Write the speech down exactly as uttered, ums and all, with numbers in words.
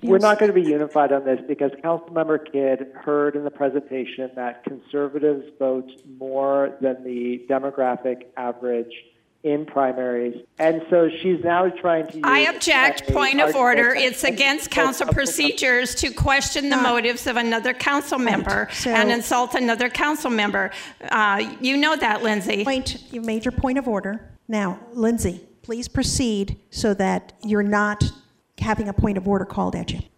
We're not going to be unified on this because Councilmember Kidd heard in the presentation that conservatives vote more than the demographic average in primaries. And so she's now trying to use... I object. Point of order. It's against council procedures to question the motives of another council member right. so, and insult another council member. Uh, you know that, Lindsay. Point, you made your point of order. Now, Lindsay, please proceed so that you're not having a point of order called at you.